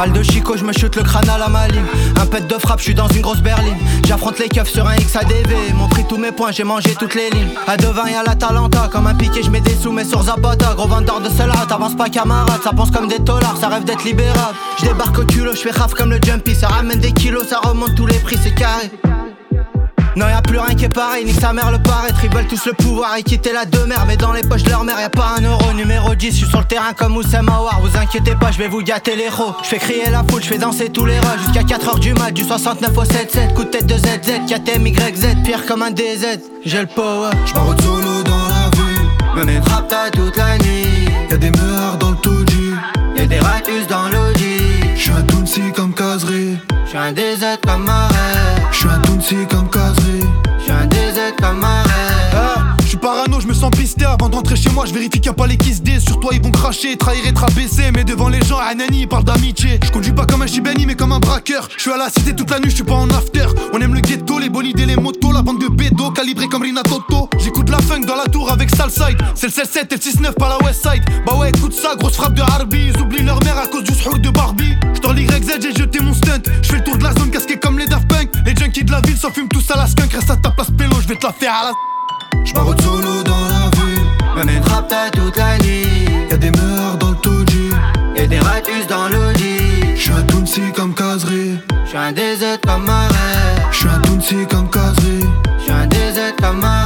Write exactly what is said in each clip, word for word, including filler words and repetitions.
Balle de Chico, je me chute le crâne à la maline. Un pet de frappe, je suis dans une grosse berline. J'affronte les keufs sur un X A D V. Mon prix tous mes points, j'ai mangé toutes les lignes. À devant y'a la Talenta, comme un piqué, je mets des sous mais sur Zapata. Gros vendeur de celle-là, t'avances pas camarade. Ça pense comme des dollars, ça rêve d'être libérable. Je débarque au culot, je fais raf comme le jumpy. Ça ramène des kilos, ça remonte tous les prix, c'est carré. Non y'a plus rien qui est pareil, nique sa mère le paraître. Ils veulent tous le pouvoir et quitter la demeure. Mais dans les poches de leur mère y'a pas un euro. Numéro dix, je suis sur le terrain comme Oussem Aouar. Vous inquiétez pas, je vais vous gâter les ros. Je fais crier la foule, je fais danser tous les rats. Jusqu'à quatre heures du mat, du soixante-neuf au soixante-dix sept. Coup de tête de Z Z, K T M Y Z. Pire comme un D Z, j'ai le power. J'barre solo dans la ville, Venez trapta toute la nuit. y'a des meurs dans le toji, Y'a des ratus dans l'audi. j'suis un Tounsi comme Kazri, J'suis un D Z comme Marais. j'suis un Tounsi comme Kazri. J'suis un D Z comme Marais. Ah, j'suis parano, j'me sens pisté. Avant de rentrer chez moi, j'vérifie qu'il y a pas les kiss D. Sur toi ils vont cracher, trahir et te rabaisser. Mais devant les gens, Anani ils parlent d'amitié. J'conduis pas comme un Chibani mais comme un braqueur. J'suis à la cité toute la nuit, j'suis pas en after. On aime le ghetto, les bonnes idées, les motos. La bande de bédos, calibrée comme Rina Toto. J'écoute la funk dans la tour avec Salside. C'est le sept et le six neuf par la West Side. Bah ouais écoute ça, grosse frappe de Harbi. Ils oublient leur mère à cause du srour de Barbie. J'dors l'Y Z, j'ai jeté mon stunt. J'fais le tour de la zone casqué comme les Daft Punk. Les junkies de la ville s'en fument tous à la skunk. Reste à ta place pélo, j'vais te la faire à la... J'barre solo dans la ville, Venez trapta toute la nuit. y'a des meurs dans le toji, Y'a des ratus dans l'audi. j'suis un Tounsi comme Kazri, J'suis un D Z comme Marais. j'suis un Tounsi comme Kazri. J'suis un D Z comme Marais.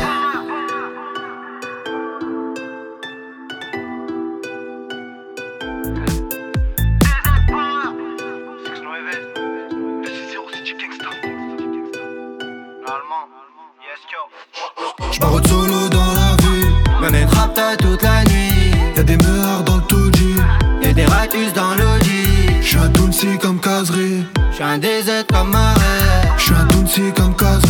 J'barre solo dans la ville, Venez trapta toute la nuit. y'a des meurs dans le toji, Y'a des ratus dans l'audi. j'suis un Tounsi comme Kazri, J'suis un D Z comme Marais. j'suis un Tounsi comme Kazri.